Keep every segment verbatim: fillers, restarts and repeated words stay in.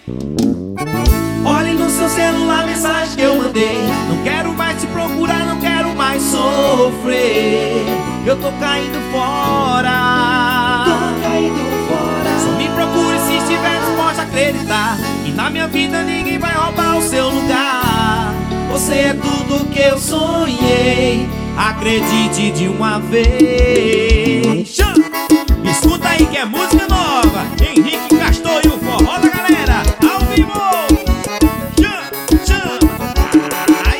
Olhe no seu celular a mensagem que eu mandei. Não quero mais te procurar, não quero mais sofrer. Eu tô caindo fora. Tô caindo fora. Só me procure se estiver disposto a acreditar que na minha vida ninguém vai roubar o seu lugar. Você é tudo que eu sonhei. Acredite de uma vez. Escuta aí que é música nova. Henrique Castor e o forró da galera ao vivo. Chama, chama. Ai.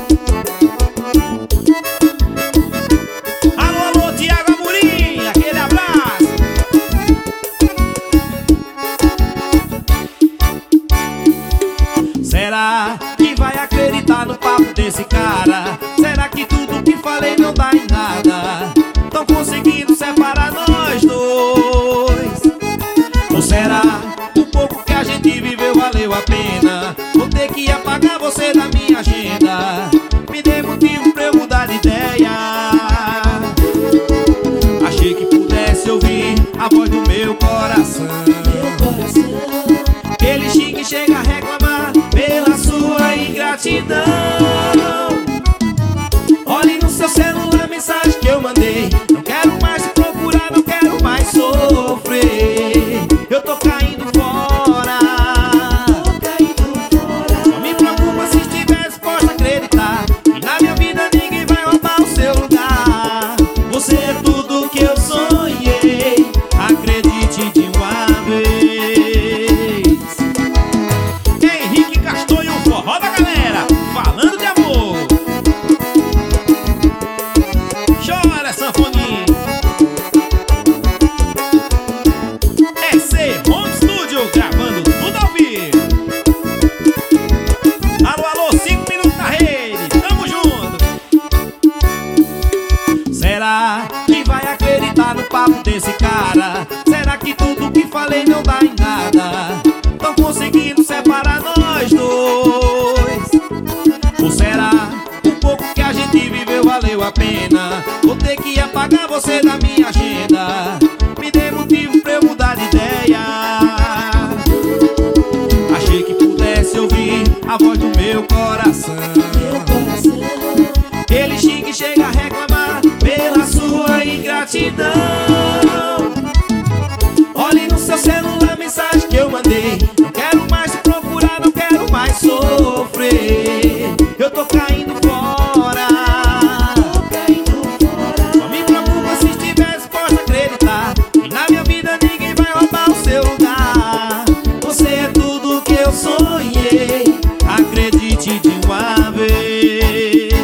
Alô, alô, Tiago Amorim, aquele abraço. Será que vai acreditar no papo desse cara? Será que tudo que falei não dá em nada? Tão conseguindo separar nós dois? Ou será o pouco que a gente viveu valeu a pena? Vou ter que apagar você da minha agenda. Me dê motivo pra eu mudar de ideia. Achei que pudesse ouvir a voz do meu coração. Ele xinga e chega a reclamar pela sua ingratidão. Olhe no seu celular a mensagem que eu mandei. Não quero mais te procurar, não quero mais sofrer. Eu tô caindo fora. Tô caindo fora. Só me preocupa se estiver disposto a acreditar que na minha vida ninguém vai roubar o seu lugar. Você é tudo que eu sonhei. Acredite de uma vez. Henrique Castor e o forró da galera falando de amor. Chora, sanfoninha. É C Home Studio gravando tudo ao vivo. Alô, alô, cinco minutos na rede, tamo junto. Será que vai acreditar no papo desse cara? Será que tudo que falei não dá em nada? Tão conseguindo separar nós dois? Ou será o pouco que a gente viveu valeu a pena? Vou ter que apagar você da minha agenda. Me dê motivo pra eu mudar de ideia. Achei que pudesse ouvir a voz do meu coração. Ele xinga e chega a reclamar pela sua ingratidão. Olhe no seu celular a mensagem que eu mandei. Não quero mais te procurar, não quero mais sofrer. Eu tô caindo fora. Tô caindo fora. Só me preocupa se estiver disposto a acreditar que na minha vida ninguém vai roubar o seu lugar. Você é tudo que eu sonhei. Acredite de uma vez.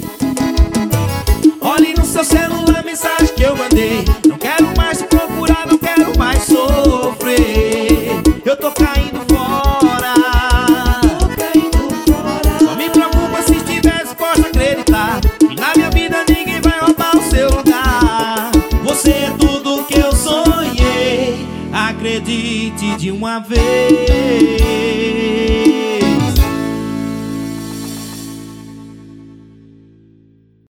Olhe no seu celular a mensagem que eu mandei. Não quero mais te procurar, não quero mais sofrer. Eu tô caindo fora. Tô caindo fora. Só me preocupa se estiver disposto a acreditar que na minha vida ninguém vai roubar o seu lugar. Você é tudo que eu sonhei. Acredite de uma vez.